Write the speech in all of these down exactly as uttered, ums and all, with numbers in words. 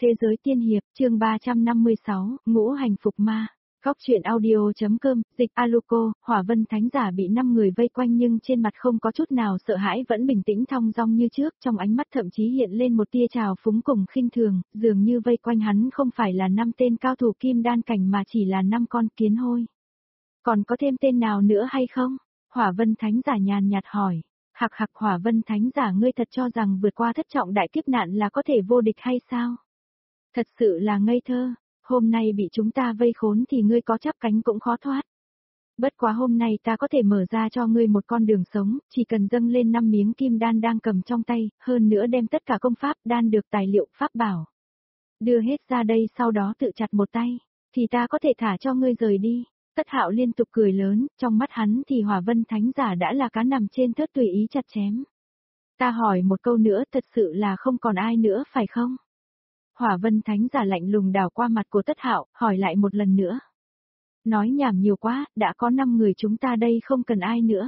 Thế giới tiên hiệp, chương ba trăm năm mươi sáu, ngũ hành phục ma. Góc truyện audio.com, dịch Aluko, Hỏa Vân Thánh Giả bị năm người vây quanh nhưng trên mặt không có chút nào sợ hãi, vẫn bình tĩnh thong dong như trước, trong ánh mắt thậm chí hiện lên một tia trào phúng cùng khinh thường, dường như vây quanh hắn không phải là năm tên cao thủ kim đan cảnh mà chỉ là năm con kiến hôi. Còn có thêm tên nào nữa hay không? Hỏa Vân Thánh Giả nhàn nhạt hỏi. Hạc hạc, Hỏa Vân Thánh Giả, ngươi thật cho rằng vượt qua thất trọng đại kiếp nạn là có thể vô địch hay sao? Thật sự là ngây thơ, hôm nay bị chúng ta vây khốn thì ngươi có chắp cánh cũng khó thoát. Bất quá hôm nay ta có thể mở ra cho ngươi một con đường sống, chỉ cần dâng lên năm miếng kim đan đang cầm trong tay, hơn nữa đem tất cả công pháp đan được tài liệu pháp bảo. Đưa hết ra đây, sau đó tự chặt một tay, thì ta có thể thả cho ngươi rời đi. Tất Hạo liên tục cười lớn, trong mắt hắn thì Hỏa Vân Thánh Giả đã là cá nằm trên thớt tùy ý chặt chém. Ta hỏi một câu nữa, thật sự là không còn ai nữa phải không? Hỏa Vân Thánh Giả lạnh lùng đảo qua mặt của Tất Hạo, hỏi lại một lần nữa. Nói nhảm nhiều quá, đã có năm người chúng ta đây, không cần ai nữa.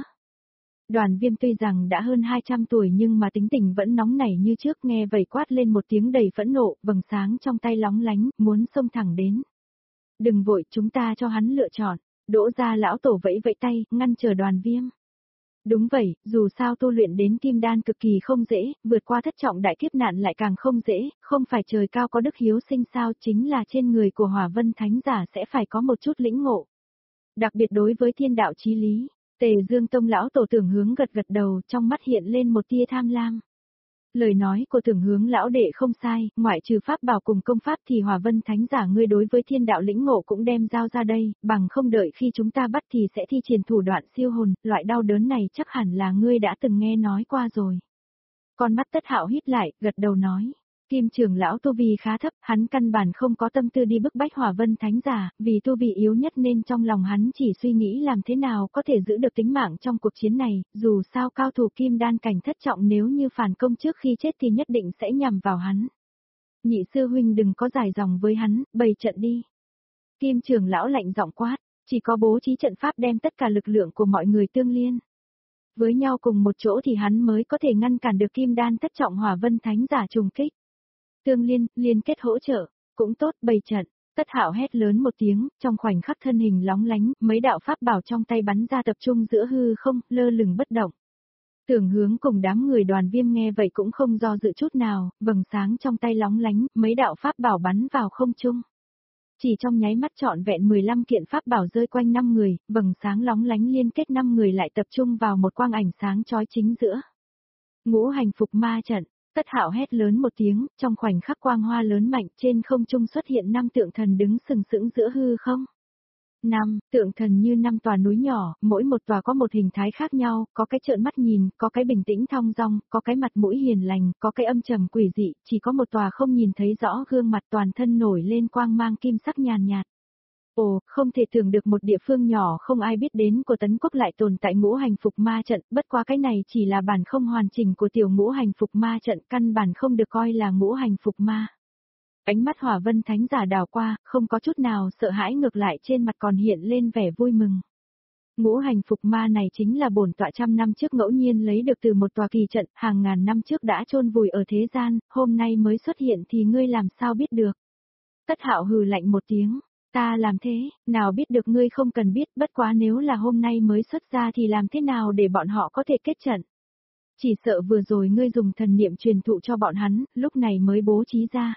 Đoàn Viêm tuy rằng đã hơn hai trăm tuổi nhưng mà tính tình vẫn nóng nảy như trước, nghe vậy quát lên một tiếng đầy phẫn nộ, vầng sáng trong tay lóng lánh, muốn xông thẳng đến. Đừng vội, chúng ta cho hắn lựa chọn. Đỗ Gia lão tổ vẫy vẫy tay, ngăn chờ Đoàn Viêm. Đúng vậy, dù sao tu luyện đến kim đan cực kỳ không dễ, vượt qua thất trọng đại kiếp nạn lại càng không dễ, không phải trời cao có đức hiếu sinh sao, chính là trên người của Hỏa Vân Thánh Giả sẽ phải có một chút lĩnh ngộ. Đặc biệt đối với thiên đạo chí lý, Tề Dương Tông lão tổ Tưởng Hướng gật gật đầu, trong mắt hiện lên một tia tham lam. Lời nói của Tưởng Hướng lão đệ không sai, ngoại trừ pháp bảo cùng công pháp thì Hỏa Vân Thánh Giả ngươi đối với thiên đạo lĩnh ngộ cũng đem giao ra đây, bằng không đợi khi chúng ta bắt thì sẽ thi triển thủ đoạn siêu hồn, loại đau đớn này chắc hẳn là ngươi đã từng nghe nói qua rồi. Con mắt Tất Hạo hít lại, gật đầu nói. Kim trưởng lão tu vi khá thấp, hắn căn bản không có tâm tư đi bức bách Hỏa Vân Thánh Giả, vì tu vi yếu nhất nên trong lòng hắn chỉ suy nghĩ làm thế nào có thể giữ được tính mạng trong cuộc chiến này, dù sao cao thủ kim đan cảnh thất trọng nếu như phản công trước khi chết thì nhất định sẽ nhằm vào hắn. Nhị sư huynh đừng có dài dòng với hắn, bày trận đi. Kim trưởng lão lạnh giọng quát, chỉ có bố trí trận pháp đem tất cả lực lượng của mọi người tương liên với nhau cùng một chỗ thì hắn mới có thể ngăn cản được kim đan thất trọng Hỏa Vân Thánh Giả trùng kích. Tương liên, liên kết hỗ trợ, cũng tốt, bày trận. Tất Hạo hét lớn một tiếng, trong khoảnh khắc thân hình lóng lánh, mấy đạo pháp bảo trong tay bắn ra tập trung giữa hư không, lơ lửng bất động. Tưởng Hướng cùng đám người Đoàn Viêm nghe vậy cũng không do dự chút nào, vầng sáng trong tay lóng lánh, mấy đạo pháp bảo bắn vào không trung. Chỉ trong nháy mắt trọn vẹn mười lăm kiện pháp bảo rơi quanh năm người, vầng sáng lóng lánh liên kết năm người lại tập trung vào một quang ảnh sáng chói chính giữa. Ngũ hành phục ma trận. Tất Hạo hét lớn một tiếng, trong khoảnh khắc quang hoa lớn mạnh trên không trung xuất hiện năm tượng thần đứng sừng sững giữa hư không. Năm tượng thần như năm tòa núi nhỏ, mỗi một tòa có một hình thái khác nhau, có cái trợn mắt nhìn, có cái bình tĩnh thong dong, có cái mặt mũi hiền lành, có cái âm trầm quỷ dị, chỉ có một tòa không nhìn thấy rõ gương mặt, toàn thân nổi lên quang mang kim sắc nhàn nhạt. Ồ, không thể tưởng được một địa phương nhỏ không ai biết đến của Tấn Quốc lại tồn tại ngũ hành phục ma trận, bất quá cái này chỉ là bản không hoàn chỉnh của tiểu ngũ hành phục ma trận, căn bản không được coi là ngũ hành phục ma. Ánh mắt Hỏa Vân Thánh Giả đảo qua, không có chút nào sợ hãi, ngược lại trên mặt còn hiện lên vẻ vui mừng. Ngũ hành phục ma này chính là bổn tọa trăm năm trước ngẫu nhiên lấy được từ một tòa kỳ trận, hàng ngàn năm trước đã chôn vùi ở thế gian, hôm nay mới xuất hiện thì ngươi làm sao biết được? Tất Hạo hừ lạnh một tiếng. Ta làm thế, nào biết được, ngươi không cần biết, bất quá nếu là hôm nay mới xuất ra thì làm thế nào để bọn họ có thể kết trận? Chỉ sợ vừa rồi ngươi dùng thần niệm truyền thụ cho bọn hắn, lúc này mới bố trí ra.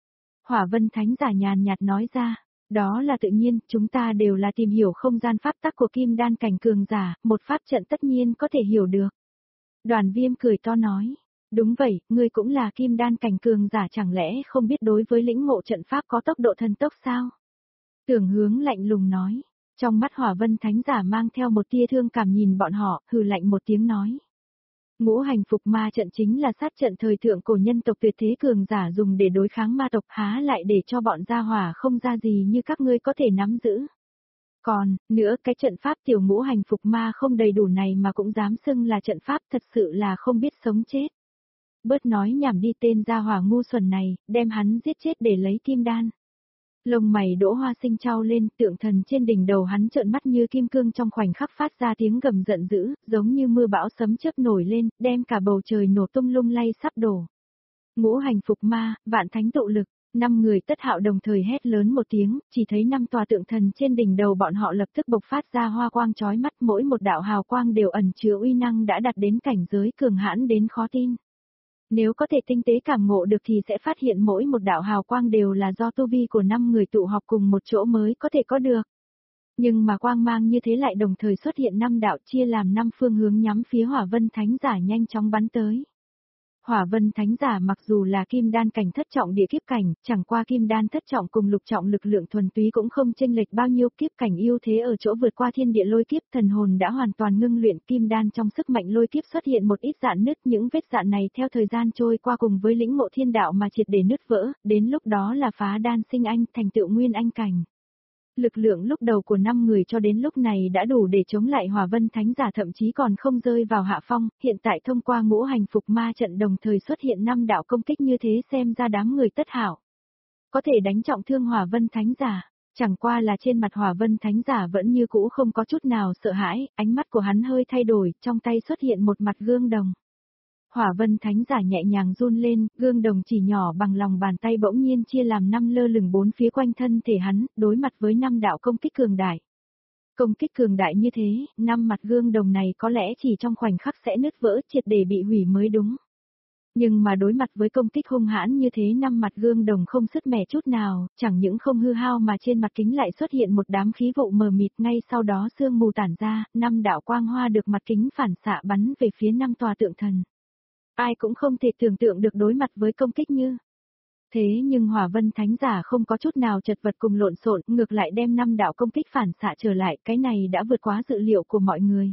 Hỏa Vân Thánh Giả nhàn nhạt nói ra, đó là tự nhiên, chúng ta đều là tìm hiểu không gian pháp tắc của kim đan cảnh cường giả, một pháp trận tất nhiên có thể hiểu được. Đoàn Viêm cười to nói, đúng vậy, ngươi cũng là kim đan cảnh cường giả, chẳng lẽ không biết đối với lĩnh ngộ trận pháp có tốc độ thần tốc sao? Tưởng Hướng lạnh lùng nói, trong mắt Hỏa Vân Thánh Giả mang theo một tia thương cảm nhìn bọn họ, hừ lạnh một tiếng nói. Ngũ hành phục ma trận chính là sát trận thời thượng cổ nhân tộc tuyệt thế cường giả dùng để đối kháng ma tộc, há lại để cho bọn gia hỏa không ra gì như các ngươi có thể nắm giữ. Còn, nữa cái trận pháp tiểu ngũ hành phục ma không đầy đủ này mà cũng dám xưng là trận pháp, thật sự là không biết sống chết. Bớt nói nhảm đi, tên gia hỏa ngu xuẩn này, đem hắn giết chết để lấy kim đan. Lông mày Đỗ Hoa Sinh trao lên, tượng thần trên đỉnh đầu hắn trợn mắt như kim cương, trong khoảnh khắc phát ra tiếng gầm giận dữ, giống như mưa bão sấm chớp nổi lên, đem cả bầu trời nổ tung lung lay sắp đổ. Ngũ hành phục ma, vạn thánh tụ lực, Năm người Tất Hạo đồng thời hét lớn một tiếng, chỉ thấy năm tòa tượng thần trên đỉnh đầu bọn họ lập tức bộc phát ra hoa quang chói mắt, mỗi một đạo hào quang đều ẩn chứa uy năng đã đạt đến cảnh giới cường hãn đến khó tin. Nếu có thể tinh tế cảm ngộ được thì sẽ phát hiện mỗi một đạo hào quang đều là do tu vi của năm người tụ họp cùng một chỗ mới có thể có được. Nhưng mà quang mang như thế lại đồng thời xuất hiện năm đạo chia làm năm phương hướng nhắm phía Hỏa Vân Thánh Giả nhanh chóng bắn tới. Hỏa Vân Thánh Giả mặc dù là kim đan cảnh thất trọng địa kiếp cảnh, chẳng qua kim đan thất trọng cùng lục trọng lực lượng thuần túy cũng không chênh lệch bao nhiêu, kiếp cảnh ưu thế ở chỗ vượt qua thiên địa lôi kiếp, thần hồn đã hoàn toàn ngưng luyện, kim đan trong sức mạnh lôi kiếp xuất hiện một ít dạn nứt, những vết dạn này theo thời gian trôi qua cùng với lĩnh ngộ thiên đạo mà triệt để nứt vỡ, đến lúc đó là phá đan sinh anh, thành tựu nguyên anh cảnh. Lực lượng lúc đầu của năm người cho đến lúc này đã đủ để chống lại Hỏa Vân Thánh Giả, thậm chí còn không rơi vào hạ phong, hiện tại thông qua ngũ hành phục ma trận đồng thời xuất hiện năm đạo công kích như thế, xem ra đám người Tất Hạo có thể đánh trọng thương Hỏa Vân Thánh Giả, chẳng qua là trên mặt Hỏa Vân Thánh Giả vẫn như cũ không có chút nào sợ hãi, ánh mắt của hắn hơi thay đổi, trong tay xuất hiện một mặt gương đồng. Hỏa Vân Thánh Giả nhẹ nhàng run lên, gương đồng chỉ nhỏ bằng lòng bàn tay bỗng nhiên chia làm năm lơ lửng bốn phía quanh thân thể hắn, đối mặt với năm đạo công kích cường đại. Công kích cường đại như thế, năm mặt gương đồng này có lẽ chỉ trong khoảnh khắc sẽ nứt vỡ, triệt để bị hủy mới đúng. Nhưng mà đối mặt với công kích hung hãn như thế, năm mặt gương đồng không sứt mẻ chút nào, chẳng những không hư hao mà trên mặt kính lại xuất hiện một đám khí vụ mờ mịt, ngay sau đó sương mù tản ra, năm đạo quang hoa được mặt kính phản xạ bắn về phía năm tòa tượng thần. Ai cũng không thể tưởng tượng được đối mặt với công kích như thế, nhưng Hỏa Vân Thánh Giả không có chút nào chật vật cùng lộn xộn, ngược lại đem năm đạo công kích phản xạ trở lại, cái này đã vượt quá dự liệu của mọi người.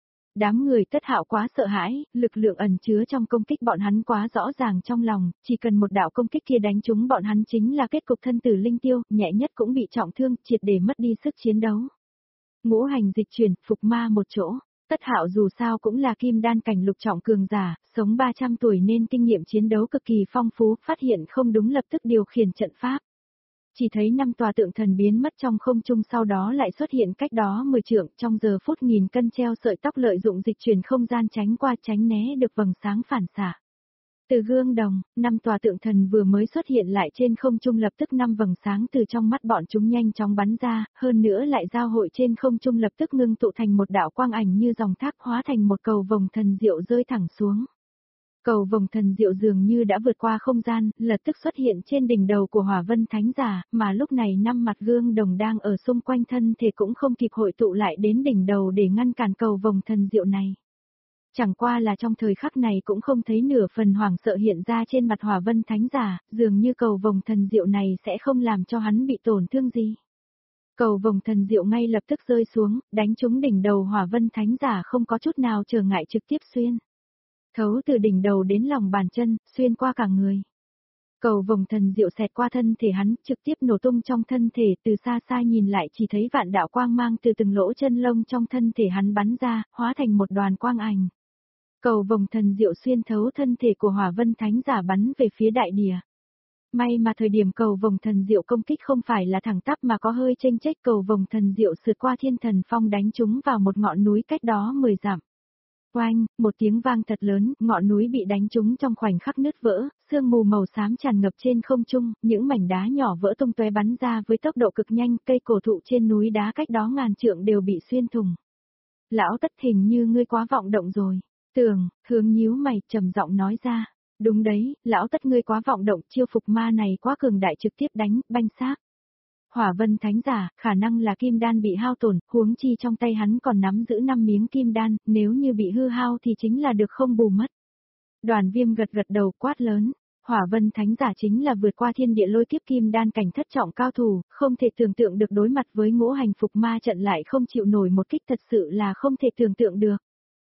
Đám người Tất Hạo quá sợ hãi, lực lượng ẩn chứa trong công kích bọn hắn quá rõ ràng trong lòng, chỉ cần một đạo công kích kia đánh trúng bọn hắn chính là kết cục thân tử linh tiêu, nhẹ nhất cũng bị trọng thương, triệt để mất đi sức chiến đấu. Ngũ hành dịch chuyển, phục ma một chỗ. Tất Hạo dù sao cũng là kim đan cảnh lục trọng cường giả, sống ba trăm tuổi nên kinh nghiệm chiến đấu cực kỳ phong phú, phát hiện không đúng lập tức điều khiển trận pháp. Chỉ thấy năm tòa tượng thần biến mất trong không trung, sau đó lại xuất hiện cách đó mười trượng, trong giờ phút nghìn cân treo sợi tóc lợi dụng dịch chuyển không gian tránh qua tránh né được vầng sáng phản xạ. Từ gương đồng, năm tòa tượng thần vừa mới xuất hiện lại trên không trung, lập tức năm vầng sáng từ trong mắt bọn chúng nhanh chóng bắn ra, hơn nữa lại giao hội trên không trung, lập tức ngưng tụ thành một đạo quang ảnh như dòng thác, hóa thành một cầu vồng thần diệu rơi thẳng xuống. Cầu vồng thần diệu dường như đã vượt qua không gian, lập tức xuất hiện trên đỉnh đầu của Hỏa Vân Thánh Giả, mà lúc này năm mặt gương đồng đang ở xung quanh thân thể cũng không kịp hội tụ lại đến đỉnh đầu để ngăn cản cầu vồng thần diệu này. Chẳng qua là trong thời khắc này cũng không thấy nửa phần hoảng sợ hiện ra trên mặt Hỏa Vân Thánh Giả, dường như cầu vồng thần diệu này sẽ không làm cho hắn bị tổn thương gì. Cầu vồng thần diệu ngay lập tức rơi xuống, đánh trúng đỉnh đầu Hỏa Vân Thánh Giả không có chút nào trở ngại, trực tiếp xuyên thấu từ đỉnh đầu đến lòng bàn chân, xuyên qua cả người. Cầu vồng thần diệu xẹt qua thân thể hắn, trực tiếp nổ tung trong thân thể, từ xa xa nhìn lại chỉ thấy vạn đạo quang mang từ từng lỗ chân lông trong thân thể hắn bắn ra, hóa thành một đoàn quang ảnh. Cầu vồng thần diệu xuyên thấu thân thể của Hỏa Vân Thánh Giả bắn về phía đại địa. May mà thời điểm cầu vồng thần diệu công kích không phải là thẳng tắp mà có hơi chênh chếch, cầu vồng thần diệu sượt qua thiên thần phong đánh trúng vào một ngọn núi cách đó mười dặm. Oanh, một tiếng vang thật lớn, ngọn núi bị đánh trúng trong khoảnh khắc nứt vỡ, sương mù màu xám tràn ngập trên không trung, những mảnh đá nhỏ vỡ tung tóe bắn ra với tốc độ cực nhanh, cây cổ thụ trên núi đá cách đó ngàn trượng đều bị xuyên thủng. Lão Tất, hình như ngươi quá vọng động rồi. Tường, Hướng nhíu mày, trầm giọng nói ra. Đúng đấy, Lão Tất ngươi quá vọng động, chiêu phục ma này quá cường đại, trực tiếp đánh, banh xác. Hỏa Vân Thánh Giả, khả năng là kim đan bị hao tổn, huống chi trong tay hắn còn nắm giữ năm miếng kim đan, nếu như bị hư hao thì chính là được không bù mất. Đoàn Viêm gật gật đầu, quát lớn. Hỏa Vân Thánh Giả chính là vượt qua thiên địa lôi kiếp kim đan cảnh thất trọng cao thủ, không thể tưởng tượng được đối mặt với ngũ hành phục ma trận lại không chịu nổi một kích, thật sự là không thể tưởng tượng được.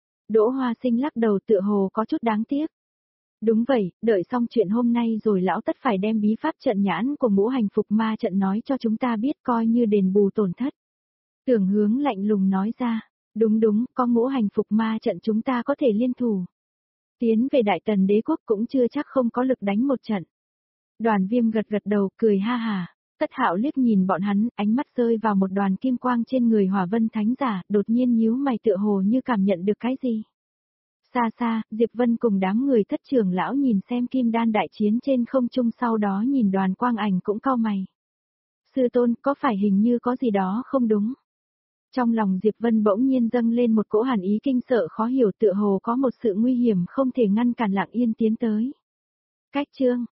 Đỗ Hoa Sinh lắc đầu, tựa hồ có chút đáng tiếc. Đúng vậy, đợi xong chuyện hôm nay rồi Lão Tất phải đem bí pháp trận nhãn của ngũ hành phục ma trận nói cho chúng ta biết, coi như đền bù tổn thất. Tưởng Hướng lạnh lùng nói ra. Đúng đúng, có ngũ hành phục ma trận chúng ta có thể liên thủ. Tiến về Đại Tần Đế Quốc cũng chưa chắc không có lực đánh một trận. Đoàn Viêm gật gật đầu, cười ha hà. Tất Hạo liếc nhìn bọn hắn, ánh mắt rơi vào một đoàn kim quang trên người Hỏa Vân Thánh Giả, đột nhiên nhíu mày, tựa hồ như cảm nhận được cái gì. Xa xa, Diệp Vân cùng đám người thất trưởng lão nhìn xem kim đan đại chiến trên không trung, sau đó nhìn đoàn quang ảnh cũng cau mày. Sư tôn, có phải hình như có gì đó không đúng? Trong lòng Diệp Vân bỗng nhiên dâng lên một cỗ hàn ý kinh sợ khó hiểu, tựa hồ có một sự nguy hiểm không thể ngăn cản lặng yên tiến tới. Cách chương